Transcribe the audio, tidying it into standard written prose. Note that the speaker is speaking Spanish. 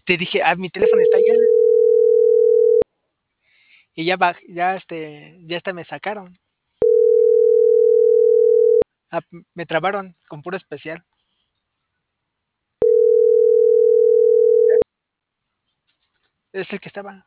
te dije: "Ah, mi teléfono está allá", y ya hasta me sacaron. Me trabaron con puro especial. Es el que estaba.